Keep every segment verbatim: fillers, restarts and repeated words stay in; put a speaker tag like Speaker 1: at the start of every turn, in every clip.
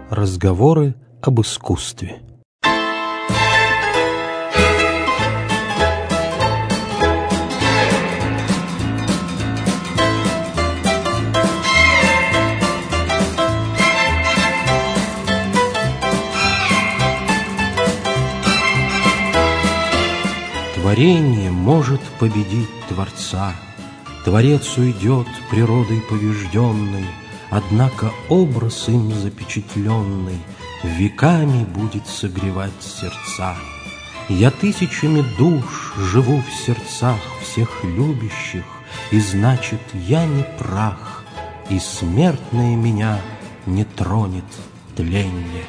Speaker 1: Разговоры об искусстве. Творение может победить Творца. Творец уйдет природой побежденной, однако образ им запечатленный веками будет согревать сердца. Я тысячами душ живу в сердцах всех любящих, и значит, я не прах, и смертное меня не тронет тленье.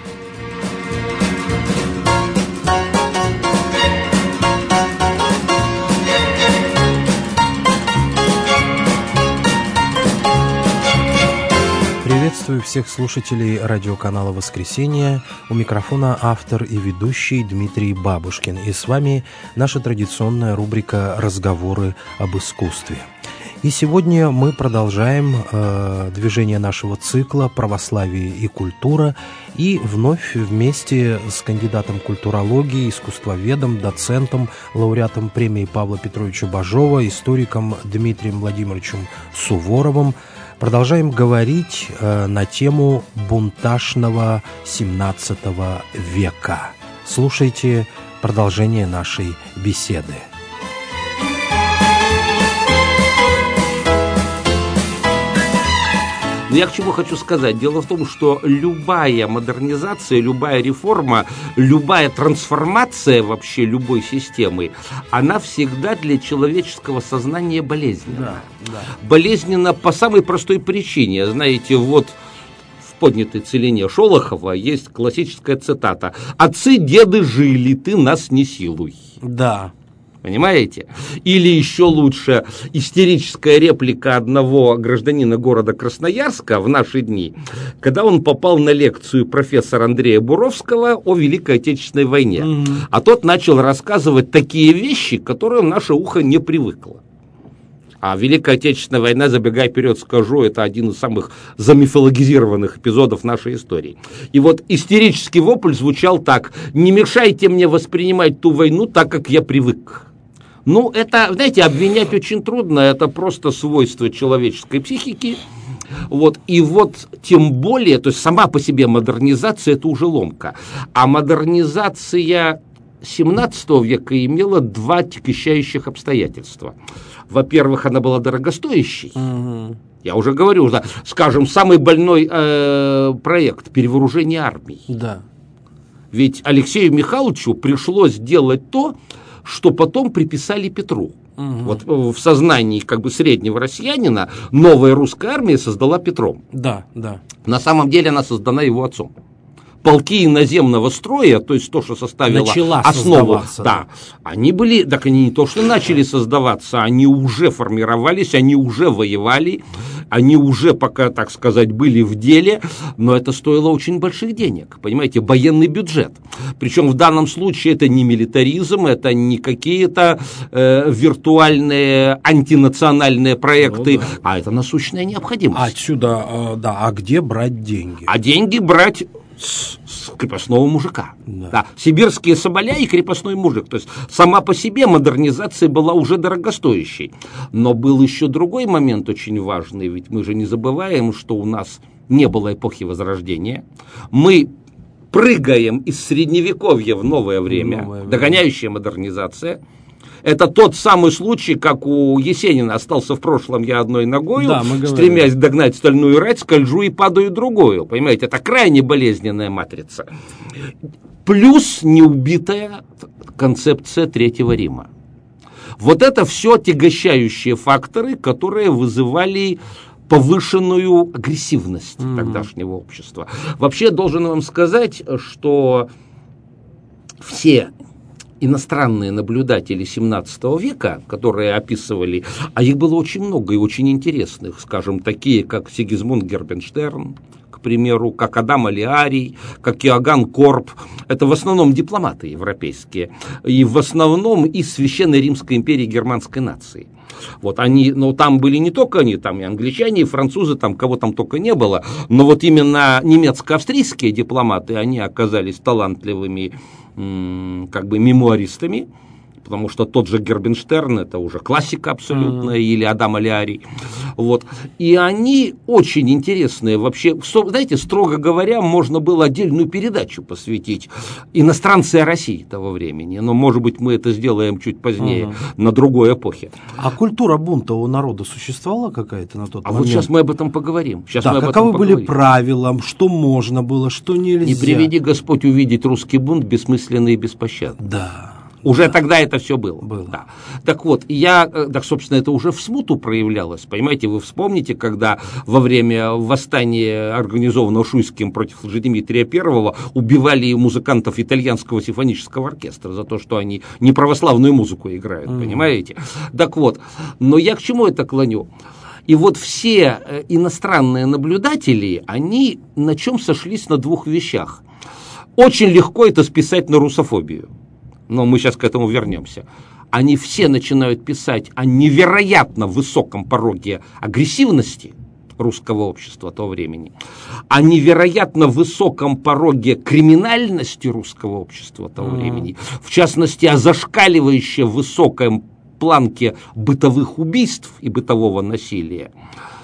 Speaker 1: Приветствую всех слушателей радиоканала «Воскресенье». У микрофона автор и ведущий Дмитрий Бабушкин. И с вами наша традиционная рубрика «Разговоры об искусстве». И сегодня мы продолжаем э, движение нашего цикла «Православие и культура». И вновь вместе с кандидатом культурологии, искусствоведом, доцентом, лауреатом премии Павла Петровича Бажова, историком Дмитрием Владимировичем Суворовым продолжаем говорить э, на тему бунтажного семнадцатого века. Слушайте продолжение нашей беседы.
Speaker 2: Я к чему хочу сказать? Дело в том, что любая модернизация, любая реформа, любая трансформация вообще любой системы, она всегда для человеческого сознания болезненна. Да, да. Болезненна по самой простой причине. Знаете, вот в поднятой целине Шолохова есть классическая цитата: «Отцы, деды жили, ты нас не силуй».
Speaker 1: Да.
Speaker 2: Понимаете? Или еще лучше истерическая реплика одного гражданина города Красноярска в наши дни, когда он попал на лекцию профессора Андрея Буровского о Великой Отечественной войне. Mm-hmm. А тот начал рассказывать такие вещи, к которым наше ухо не привыкло. А Великая Отечественная война, забегая вперед, скажу, это один из самых замифологизированных эпизодов нашей истории. И вот истерический вопль звучал так: «Не мешайте мне воспринимать ту войну так, как я привык». Ну, это, знаете, обвинять очень трудно, это просто свойство человеческой психики. Вот, и вот тем более, то есть сама по себе модернизация – это уже ломка. А модернизация семнадцатого века имела два тягощающих обстоятельства. Во-первых, она была дорогостоящей. Угу. Я уже говорю, да, скажем, самый больной э, проект – перевооружение армии.
Speaker 1: Да.
Speaker 2: Ведь Алексею Михайловичу пришлось делать то, что потом приписали Петру. Угу. Вот в сознании как бы среднего россиянина новая русская армия создала Петром.
Speaker 1: Да, да.
Speaker 2: На самом деле она создана его отцом. Полки иноземного строя, то есть то, что составило
Speaker 1: Начала
Speaker 2: основу, да, да, они были, так они не то, что начали создаваться, они уже формировались, они уже воевали, они уже, пока, так сказать, были в деле, но это стоило очень больших денег, понимаете, военный бюджет. Причем в данном случае это не милитаризм, это не какие-то э, виртуальные антинациональные проекты, ну, да. а это насущная необходимость.
Speaker 1: Отсюда, э, да, а где брать деньги?
Speaker 2: А деньги брать С, с крепостного мужика. Да. Да. Сибирские соболя и крепостной мужик. То есть сама по себе модернизация была уже дорогостоящей. Но был еще другой момент очень важный. Ведь мы же не забываем, что у нас не было эпохи Возрождения. Мы прыгаем из Средневековья в новое время. Новое время. Догоняющая модернизация. Это тот самый случай, как у Есенина: остался в прошлом я одной ногою, да, стремясь догнать стальную рать, скольжу и падаю другую. Понимаете, это крайне болезненная матрица. Плюс неубитая концепция Третьего Рима. Вот это все отягощающие факторы, которые вызывали повышенную агрессивность mm-hmm. тогдашнего общества. Вообще, должен вам сказать, что все иностранные наблюдатели семнадцатого века, которые описывали, а их было очень много и очень интересных, скажем, такие, как Сигизмунд Гербенштерн, к примеру, как Адам Алиарий, как Иоганн Корп. Это в основном дипломаты европейские, и в основном из Священной Римской империи германской нации. Вот они, но там были не только они, там и англичане, и французы, там кого там только не было, но вот именно немецко-австрийские дипломаты, они оказались талантливыми м- как бы мемуаристами, потому что тот же Гербенштерн, это уже классика абсолютная, mm-hmm. или Адам Алиарий. Вот. И они очень интересные. Вообще, знаете, строго говоря, можно было отдельную передачу посвятить иностранцы о России того времени. Но, может быть, мы это сделаем чуть позднее, mm-hmm. на другой эпохе.
Speaker 1: А культура бунта у народа существовала какая-то на тот
Speaker 2: а
Speaker 1: момент?
Speaker 2: А вот сейчас мы об этом поговорим. Сейчас
Speaker 1: да,
Speaker 2: мы об
Speaker 1: каковы
Speaker 2: этом
Speaker 1: были
Speaker 2: поговорим.
Speaker 1: правила, что можно было, что нельзя?
Speaker 2: Не приведи Господь увидеть русский бунт бессмысленный и беспощадный.
Speaker 1: Да.
Speaker 2: Уже
Speaker 1: да.
Speaker 2: тогда это все было.
Speaker 1: было.
Speaker 2: Да. Так вот, я, так, собственно, это уже в смуту проявлялось. Понимаете, вы вспомните, когда во время восстания, организованного Шуйским против Лжедимитрия Первого, убивали музыкантов итальянского симфонического оркестра за то, что они не православную музыку играют, mm. понимаете? Так вот, но я к чему это клоню? И вот все иностранные наблюдатели, они на чем сошлись на двух вещах. Очень легко это списать на русофобию. Но мы сейчас к этому вернемся. Они все начинают писать о невероятно высоком пороге агрессивности русского общества того времени, о невероятно высоком пороге криминальности русского общества того mm. времени, в частности, о зашкаливающей высокой планке бытовых убийств и бытового насилия,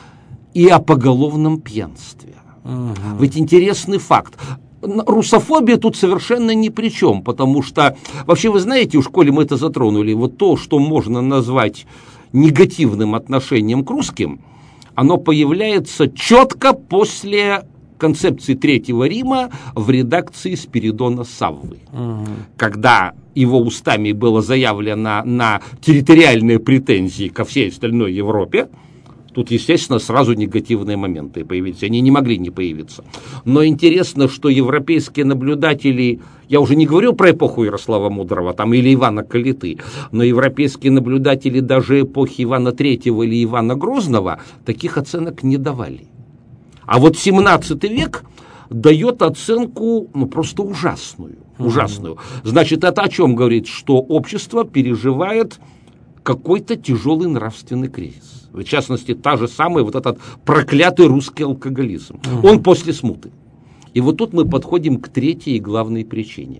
Speaker 2: и о поголовном пьянстве. Mm-hmm. Ведь интересный факт. Русофобия тут совершенно ни при чем, потому что, вообще, вы знаете, в школе мы это затронули, вот то, что можно назвать негативным отношением к русским, оно появляется четко после концепции Третьего Рима в редакции Спиридона Саввы, угу. когда его устами было заявлено на территориальные претензии ко всей остальной Европе. Тут, естественно, сразу негативные моменты появились. Они не могли не появиться. Но интересно, что европейские наблюдатели, я уже не говорю про эпоху Ярослава Мудрого там, или Ивана Калиты, но европейские наблюдатели даже эпохи Ивана Третьего или Ивана Грозного таких оценок не давали. А вот семнадцатый век дает оценку, ну, просто ужасную. ужасную. Значит, это о чем говорит? Что общество переживает какой-то тяжелый нравственный кризис. В частности, та же самая вот этот проклятый русский алкоголизм. Угу. Он после смуты. И вот тут мы подходим к третьей и главной причине.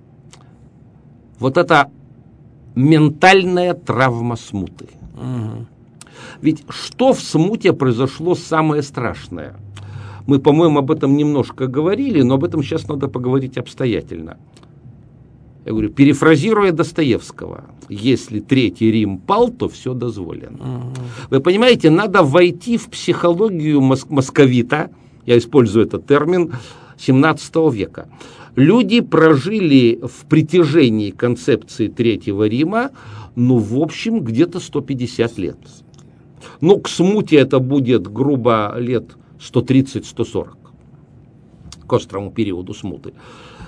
Speaker 2: Вот это ментальная травма смуты. Угу. Ведь что в смуте произошло самое страшное? Мы, по-моему, об этом немножко говорили, но об этом сейчас надо поговорить обстоятельно. Я говорю, перефразируя Достоевского, если Третий Рим пал, то все дозволено. Uh-huh. Вы понимаете, надо войти в психологию мос- московита, я использую этот термин, семнадцатого века. Люди прожили в притяжении концепции Третьего Рима, ну, в общем, где-то сто пятьдесят лет. Ну, к смуте это будет, грубо, лет сто тридцать - сто сорок, к острому периоду смуты.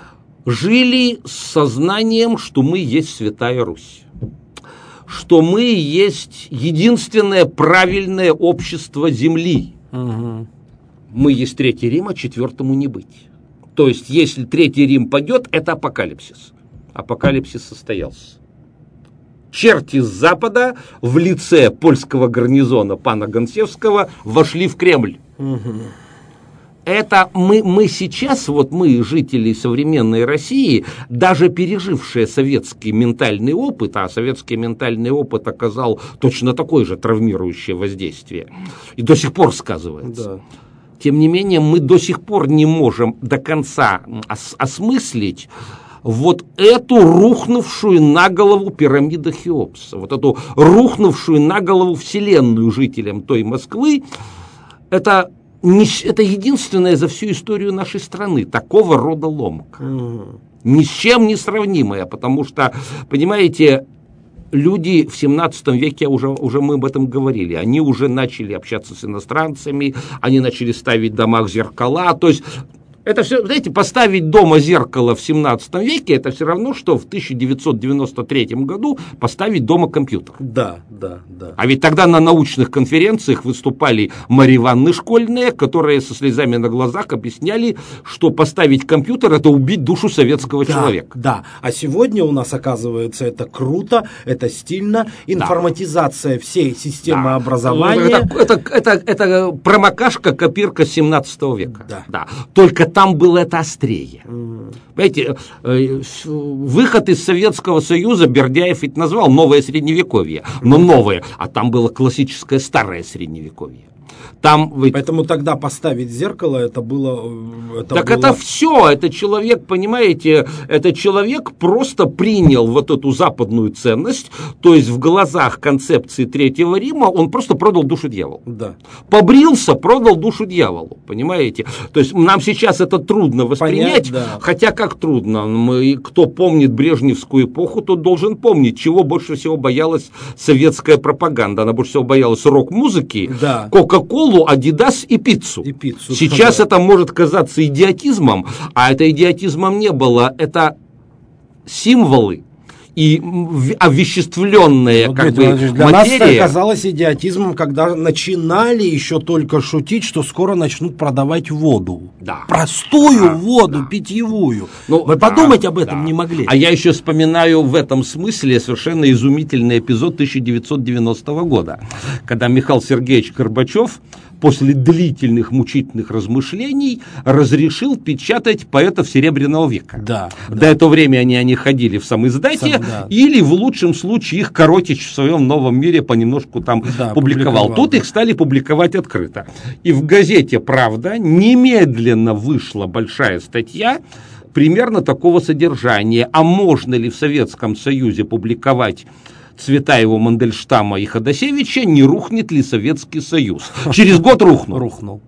Speaker 2: Жили с сознанием, что мы есть Святая Русь, что мы есть единственное правильное общество Земли. Угу. Мы есть Третий Рим, а четвертому не быть. То есть, если Третий Рим падет, это апокалипсис. Апокалипсис состоялся. Черти с запада в лице польского гарнизона пана Гонсевского вошли в Кремль. Угу. Это мы, мы сейчас, вот мы, жители современной России, даже пережившие советский ментальный опыт, а советский ментальный опыт оказал точно такое же травмирующее воздействие, и до сих пор сказывается. Да. Тем не менее, мы до сих пор не можем до конца ос- осмыслить вот эту рухнувшую на голову пирамиду Хеопса, вот эту рухнувшую на голову вселенную жителям той Москвы. Это... Это единственное за всю историю нашей страны такого рода ломка. Угу. Ни с чем не сравнимая, потому что, понимаете, люди в семнадцатом веке, уже, уже мы об этом говорили, они уже начали общаться с иностранцами, они начали ставить в домах зеркала, то есть Это все, знаете, поставить дома зеркало в семнадцатом веке, это все равно, что в тысяча девятьсот девяносто третьем году поставить дома компьютер.
Speaker 1: Да, да, да.
Speaker 2: А ведь тогда на научных конференциях выступали Марья Ивановны школьные, которые со слезами на глазах объясняли, что поставить компьютер – это убить душу советского
Speaker 1: да,
Speaker 2: человека.
Speaker 1: Да, а сегодня у нас, оказывается, это круто, это стильно, информатизация да. всей системы да. образования.
Speaker 2: Это, это, это, это промокашка, копирка семнадцатого века.
Speaker 1: Да.
Speaker 2: Да. Только там было это острее. Mm. Понимаете, выход из Советского Союза Бердяев ведь назвал новое средневековье, но новое, а там было классическое старое средневековье. Там ведь...
Speaker 1: Поэтому тогда поставить зеркало, это было...
Speaker 2: Это так было... это все, это человек, понимаете, это человек просто принял вот эту западную ценность, то есть в глазах концепции Третьего Рима он просто продал душу дьяволу.
Speaker 1: Да.
Speaker 2: Побрился, продал душу дьяволу, понимаете? То есть нам сейчас это трудно воспринять, Понять, да. хотя как трудно, мы, кто помнит брежневскую эпоху, тот должен помнить, чего больше всего боялась советская пропаганда. Она больше всего боялась рок-музыки,
Speaker 1: да.
Speaker 2: Кока-колу, Адидас и пиццу.
Speaker 1: И пиццу.
Speaker 2: Сейчас да. это может казаться идиотизмом, а это идиотизмом не было. Это символы и овеществленная, как бы,
Speaker 1: для
Speaker 2: материя.
Speaker 1: Нас это казалось идиотизмом, когда начинали еще только шутить, что скоро начнут продавать воду.
Speaker 2: Да.
Speaker 1: Простую
Speaker 2: да,
Speaker 1: воду,
Speaker 2: да.
Speaker 1: питьевую.
Speaker 2: Ну,
Speaker 1: Мы
Speaker 2: да,
Speaker 1: подумать об этом
Speaker 2: да.
Speaker 1: не могли.
Speaker 2: А я еще вспоминаю в этом смысле совершенно изумительный эпизод тысяча девятьсот девяностого года, когда Михаил Сергеевич Горбачев после длительных мучительных размышлений разрешил печатать поэтов Серебряного века.
Speaker 1: Да,
Speaker 2: До
Speaker 1: да.
Speaker 2: этого времени они, они ходили в самоиздате, Сам, да. или в лучшем случае их Коротич в своем новом мире понемножку там да, публиковал. публиковал. Тут да. их стали публиковать открыто. И в газете «Правда» немедленно вышла большая статья примерно такого содержания. А можно ли в Советском Союзе публиковать Цветаева, Мандельштама и Ходосевича, не рухнет ли Советский Союз? Через год рухнул.
Speaker 1: Рухнул.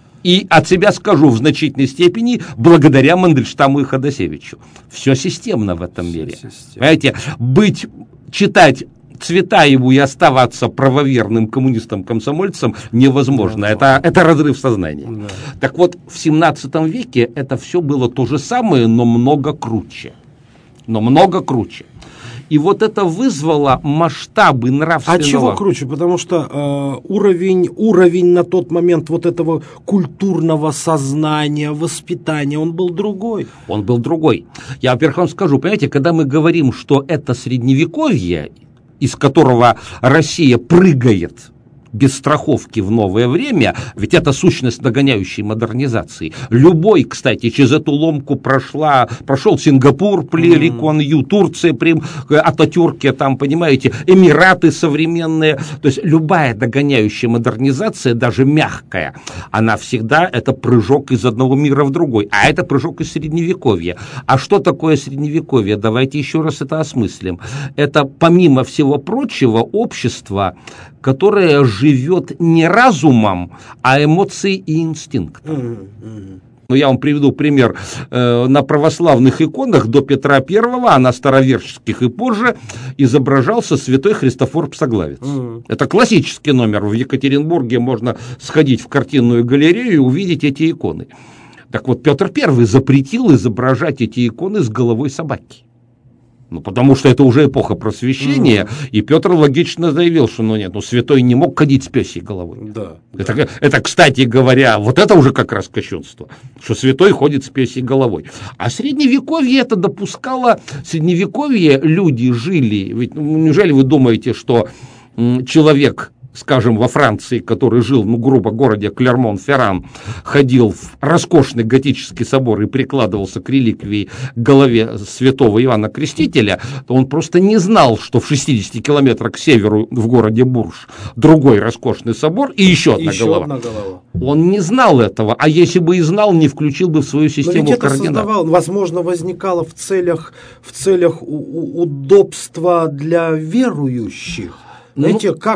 Speaker 2: И от себя скажу в значительной степени благодаря Мандельштаму и Ходосевичу. Все системно в этом мире. Понимаете, быть, читать Цветаеву и оставаться правоверным коммунистом-комсомольцем невозможно. Это, это разрыв сознания. Да. Так вот, в семнадцатом веке это все было то же самое, но много круче. Но много круче. И вот это вызвало масштабы нравственного...
Speaker 1: А чего круче? Потому что э, уровень, уровень на тот момент вот этого культурного сознания, воспитания, он был другой.
Speaker 2: Он был другой. Я, во-первых, вам скажу, понимаете, когда мы говорим, что это средневековье, из которого Россия прыгает без страховки в новое время, ведь это сущность догоняющей модернизации. Любой, кстати, через эту ломку прошла, прошел Сингапур при Ли Куан Ю, Турция при Ататюрке, там, понимаете, Эмираты современные. То есть любая догоняющая модернизация, даже мягкая, она всегда это прыжок из одного мира в другой, а это прыжок из Средневековья. А что такое Средневековье? Давайте еще раз это осмыслим. Это, помимо всего прочего, общество, которое живет не разумом, а эмоцией и инстинктом. Mm-hmm. Ну, я вам приведу пример. Э, на православных иконах до Петра Первого, а на староверческих и позже, изображался святой Христофор Псоглавец. Mm-hmm. Это классический номер. В Екатеринбурге можно сходить в картинную галерею и увидеть эти иконы. Так вот, Петр Первый запретил изображать эти иконы с головой собаки. Ну, потому что это уже эпоха просвещения, mm-hmm. и Петр логично заявил, что ну нет, ну святой не мог ходить с пёсей головой.
Speaker 1: Да,
Speaker 2: это,
Speaker 1: да.
Speaker 2: это, кстати говоря, вот это уже как раз кощунство, что святой ходит с пёсей головой. А средневековье это допускало, в средневековье люди жили, ведь ну, неужели вы думаете, что м, человек, скажем, во Франции, который жил, ну, грубо, в городе Клермон-Ферран, ходил в роскошный готический собор и прикладывался к реликвии к голове святого Иоанна Крестителя, то он просто не знал, что в шестидесяти километрах к северу в городе Бурж другой роскошный собор и еще одна,
Speaker 1: еще
Speaker 2: голова.
Speaker 1: одна голова.
Speaker 2: Он не знал этого, а если бы и знал, не включил бы в свою систему
Speaker 1: Но ведь это
Speaker 2: координат.
Speaker 1: Создавал, возможно, возникало в целях, в целях у- у- удобства для верующих. Знаете, ну, как...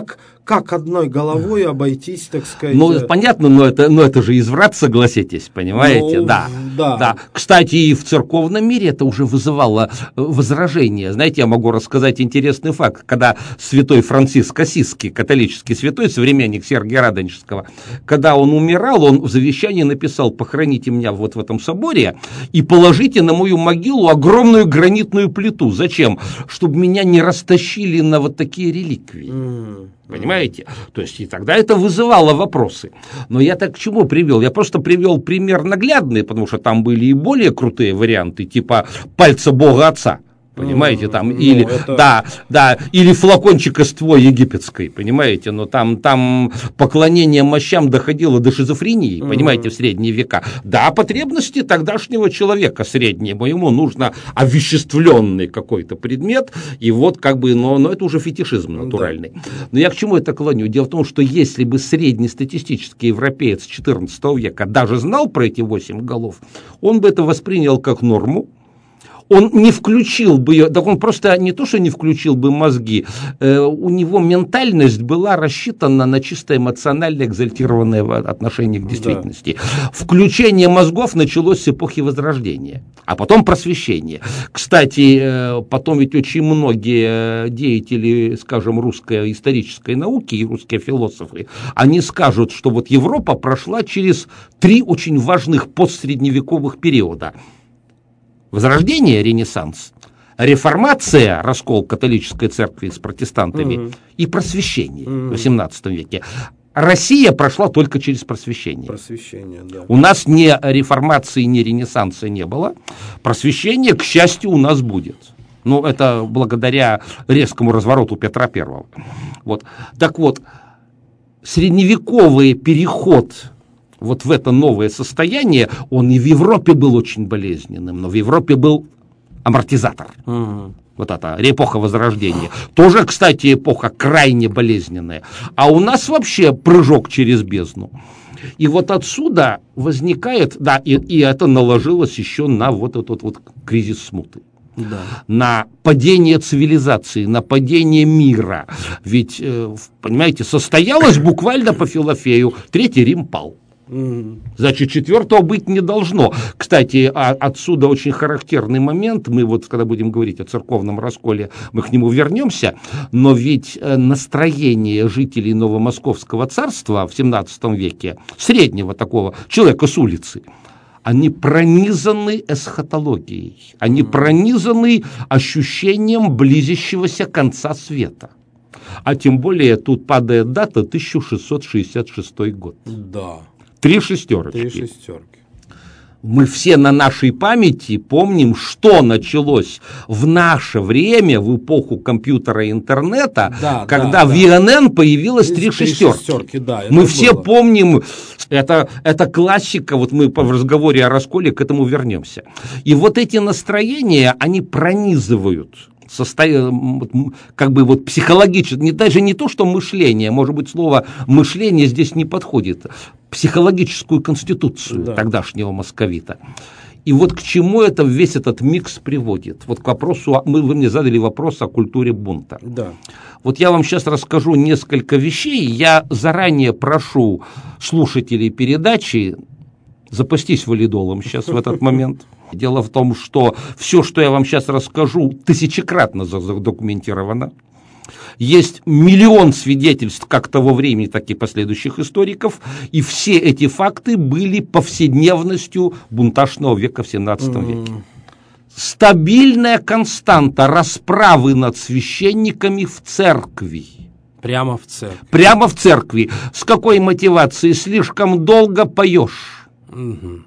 Speaker 1: как одной головой обойтись, так сказать?
Speaker 2: Ну, понятно, но это, но это же изврат, согласитесь, понимаете?
Speaker 1: Ну,
Speaker 2: да,
Speaker 1: да.
Speaker 2: да. Кстати, и в церковном мире это уже вызывало возражение. Знаете, я могу рассказать интересный факт. Когда святой Франциск Ассизский, католический святой, современник Сергия Радонежского, когда он умирал, он в завещании написал: похороните меня вот в этом соборе и положите на мою могилу огромную гранитную плиту. Зачем? Чтобы меня не растащили на вот такие реликвии. Mm. Понимаете? То есть и тогда это вызывало вопросы. Но я так к чему привел? Я просто привел пример наглядный, потому что там были и более крутые варианты, типа пальца Бога Отца. Понимаете, там, ну, или, это... да, да, или флакончика с твой египетской, понимаете, но там, там поклонение мощам доходило до шизофрении, mm-hmm. понимаете, в средние века. Да, потребности тогдашнего человека средние, ему нужно овеществленный какой-то предмет, и вот как бы, но, но это уже фетишизм натуральный. Mm-hmm. Но я к чему это клоню? Дело в том, что если бы среднестатистический европеец четырнадцатого века даже знал про эти восемь голов, он бы это воспринял как норму. Он не включил бы ее, так он просто не то, что не включил бы мозги, э, у него ментальность была рассчитана на чисто эмоционально экзальтированное отношение к действительности. Да. Включение мозгов началось с эпохи Возрождения, а потом Просвещения. Кстати, э, потом ведь очень многие деятели, скажем, русской исторической науки и русские философы, они скажут, что вот Европа прошла через три очень важных постсредневековых периода. Возрождение, Ренессанс, реформация, раскол католической церкви с протестантами, mm-hmm. и просвещение mm-hmm. в восемнадцатом веке. Россия прошла только через просвещение.
Speaker 1: Просвещение, да.
Speaker 2: У нас ни реформации, ни ренессанса не было. Просвещение, к счастью, у нас будет. Ну, это благодаря резкому развороту Петра Первого. Вот. Так вот, средневековый переход вот в это новое состояние, он и в Европе был очень болезненным, но в Европе был амортизатор. Угу. Вот это, эпоха Возрождения. Тоже, кстати, эпоха крайне болезненная. А у нас вообще прыжок через бездну. И вот отсюда возникает, да, и, и это наложилось еще на вот этот вот кризис смуты. Да. На падение цивилизации, на падение мира. Ведь, понимаете, состоялось буквально по Филофею, Третий Рим пал. Значит, четвертого быть не должно. Кстати, а, отсюда очень характерный момент. Мы вот, когда будем говорить о церковном расколе, мы к нему вернемся. Но ведь настроение жителей Новомосковского царства в семнадцатом веке, среднего такого человека с улицы, они пронизаны эсхатологией, они пронизаны ощущением близящегося конца света. А тем более тут падает дата тысяча шестьсот шестьдесят шестой год.
Speaker 1: Да.
Speaker 2: Три шестерочки.
Speaker 1: Три шестерки.
Speaker 2: Мы все на нашей памяти помним, что началось в наше время, в эпоху компьютера и интернета, да, когда да, в И Н Н появилось три шестерки. шестерки да, мы было. Все помним, это, это классика, вот мы в разговоре о расколе к этому вернемся. И вот эти настроения, они пронизывают состоя... как бы вот психологически, не, даже не то, что мышление, может быть, слово мышление здесь не подходит, психологическую конституцию да. тогдашнего московита. И вот к чему это весь этот микс приводит? Вот к вопросу, мы, вы мне задали вопрос о культуре бунта. Да. Вот я вам сейчас расскажу несколько вещей, я заранее прошу слушателей передачи запастись валидолом сейчас в этот момент. Дело в том, что все, что я вам сейчас расскажу, тысячекратно задокументировано. Есть миллион свидетельств как того времени, так и последующих историков, и все эти факты были повседневностью бунтажного века в семнадцатом веке. Стабильная константа расправы над священниками в церкви.
Speaker 1: Прямо в церкви.
Speaker 2: Прямо в церкви. С какой мотивацией? Слишком долго поешь.
Speaker 1: Угу.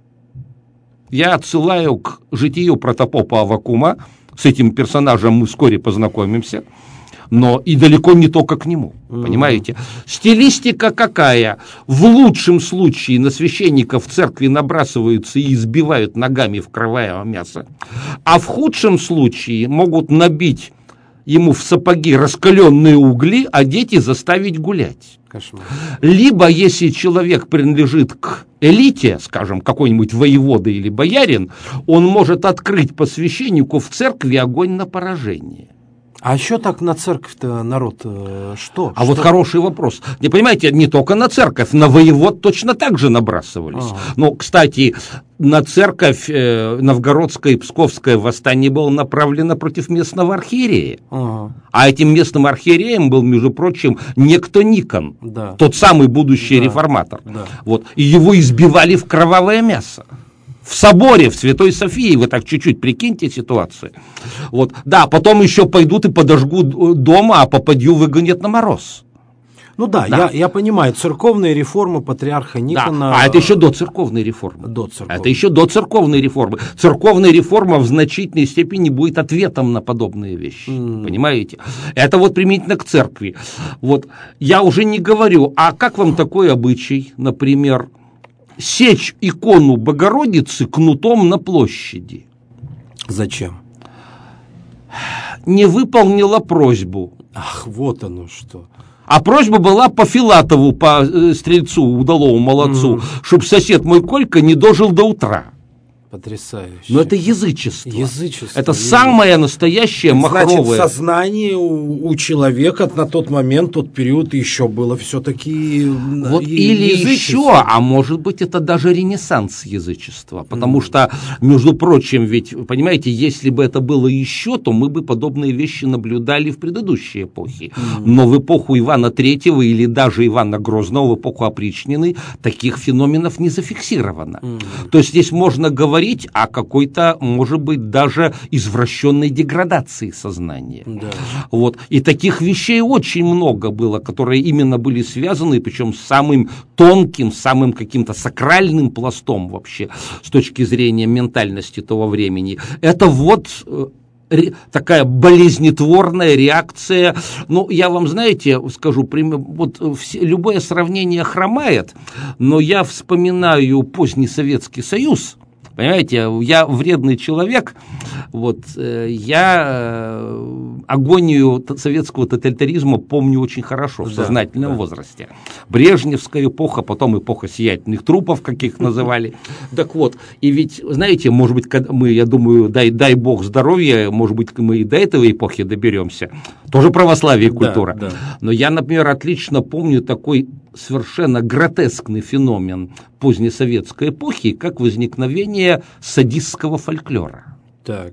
Speaker 2: Я отсылаю к житию протопопа Аввакума. С этим персонажем мы вскоре познакомимся. Но и далеко не только к нему. Mm-hmm. Понимаете? Стилистика какая? В лучшем случае на священников в церкви набрасываются и избивают ногами, вкрывая мясо. А в худшем случае могут набить ему в сапоги раскаленные угли, а дети заставить гулять.
Speaker 1: Кошмар.
Speaker 2: Либо, если человек принадлежит к элите, скажем, какой-нибудь воевода или боярин, он может открыть по священнику в церкви огонь на поражение.
Speaker 1: А еще так на церковь-то народ э, что?
Speaker 2: А
Speaker 1: что?
Speaker 2: вот хороший вопрос. Не понимаете, не только на церковь, на воевод точно так же набрасывались. Ага. Но, кстати, на церковь э, новгородское и псковское восстание было направлено против местного архиерея. Ага. А этим местным архиереем был, между прочим, некто Никон, да. Тот самый будущий да. реформатор. Да. Вот. И его избивали в кровавое мясо. В соборе, в Святой Софии, вы так чуть-чуть прикиньте ситуацию. Вот. Да, потом еще пойдут и подожгут дома, а попадью выгонят на мороз.
Speaker 1: Ну да, да. Я, я понимаю, церковные реформы патриарха Никона...
Speaker 2: Да. А это еще до церковной реформы.
Speaker 1: До церковной.
Speaker 2: Это еще до церковной реформы. Церковная реформа в значительной степени будет ответом на подобные вещи. Mm. Понимаете? Это вот применительно к церкви. Вот. Я уже не говорю, а как вам такой обычай, например... сечь икону Богородицы кнутом на площади?
Speaker 1: Зачем?
Speaker 2: Не выполнила просьбу.
Speaker 1: Ах, вот оно что.
Speaker 2: А просьба была по Филатову, по стрельцу, удалому молодцу, mm. чтобы сосед мой Колька не дожил до утра.
Speaker 1: Потрясающе.
Speaker 2: Но это язычество.
Speaker 1: Язычество.
Speaker 2: Это язычество. Самое настоящее махровое.
Speaker 1: Значит, сознание у, у человека на тот момент, тот период еще было все-таки
Speaker 2: вот или еще, а может быть, это даже ренессанс язычества. Потому mm. что, между прочим, ведь, понимаете, если бы это было еще, то мы бы подобные вещи наблюдали в предыдущей эпохе. Mm. Но в эпоху Ивана Третьего или даже Ивана Грозного, в эпоху опричнины, таких феноменов не зафиксировано. Mm. То есть здесь можно говорить о какой-то, может быть, даже извращенной деградации сознания. Да. Вот. И таких вещей очень много было, которые именно были связаны, причем с самым тонким, самым каким-то сакральным пластом вообще, с точки зрения ментальности того времени. Это вот... такая болезнетворная реакция. Ну, я вам, знаете, скажу, вот все, любое сравнение хромает, но я вспоминаю поздний Советский Союз. Понимаете, я вредный человек, вот, я агонию советского тоталитаризма помню очень хорошо в да, сознательном да. возрасте. Брежневская эпоха, потом эпоха сиятельных трупов, как их называли. Так вот, и ведь, знаете, может быть, мы, я думаю, дай, дай бог здоровья, может быть, мы и до этой эпохи доберемся. Тоже православие и культура. Да, да. Но я, например, отлично помню такой совершенно гротескный феномен позднесоветской эпохи, как возникновение садистского фольклора.
Speaker 1: Так.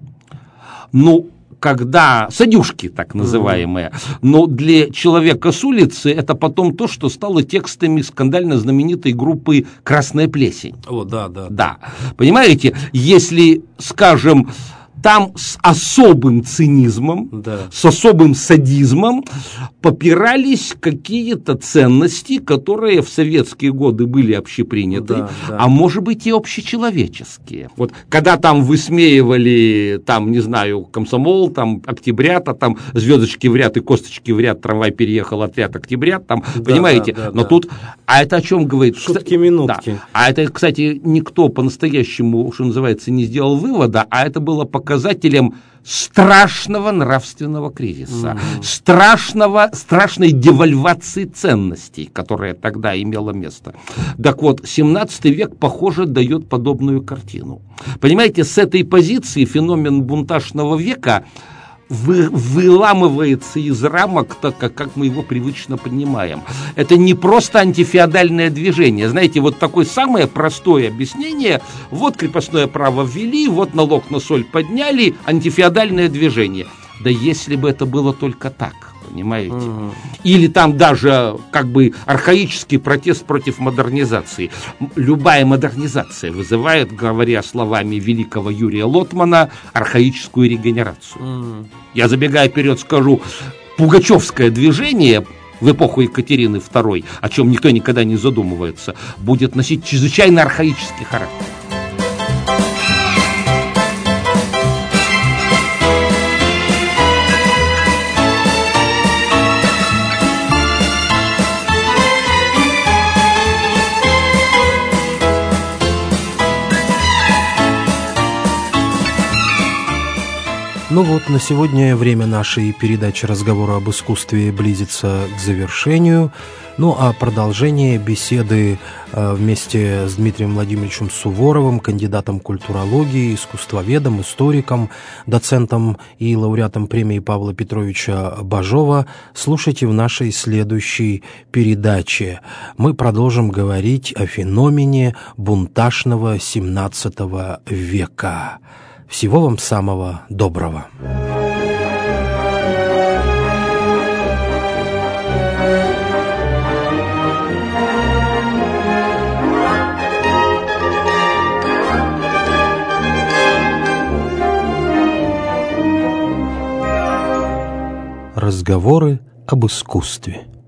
Speaker 2: Ну, когда... Садюшки, так называемые. Mm-hmm. Но для человека с улицы это потом то, что стало текстами скандально знаменитой группы «Красная плесень».
Speaker 1: О, да, да.
Speaker 2: Да. Понимаете, если, скажем... Там с особым цинизмом, да. с особым садизмом попирались какие-то ценности, которые в советские годы были общеприняты, да, да. а может быть и общечеловеческие. Вот когда там высмеивали, там, не знаю, комсомол, там, октябрята, там, звездочки в ряд и косточки в ряд, трамвай переехал, отряд октябрят, там, да, понимаете? Да, да, но да. тут, а это о чем говорит?
Speaker 1: Шутки-минутки.
Speaker 2: Да. А это, кстати, никто по-настоящему, что называется, не сделал вывода, а это было показателем показателем страшного нравственного кризиса, mm-hmm. страшного, страшной девальвации ценностей, которая тогда имела место. Так вот, семнадцатый век, похоже, дает подобную картину. Понимаете, с этой позиции феномен бунтажного века Вы, выламывается из рамок, так как, как мы его привычно понимаем. Это не просто антифеодальное движение. Знаете, вот такое самое простое объяснение. Вот крепостное право ввели, вот налог на соль подняли, антифеодальное движение. Да если бы это было только так, понимаете? Угу. Или там даже как бы архаический протест против модернизации. Любая модернизация вызывает, говоря словами великого Юрия Лотмана, архаическую регенерацию. Угу. Я, забегая вперед, скажу, пугачевское движение в эпоху Екатерины второй, о чем никто никогда не задумывается, будет носить чрезвычайно архаический характер.
Speaker 1: Ну вот, на сегодня время нашей передачи «Разговоры об искусстве» близится к завершению. Ну а продолжение беседы э, вместе с Дмитрием Владимировичем Суворовым, кандидатом культурологии, искусствоведом, историком, доцентом и лауреатом премии Павла Петровича Бажова слушайте в нашей следующей передаче. Мы продолжим говорить о феномене бунтажного семнадцатого века. Всего вам самого доброго. Разговоры об искусстве.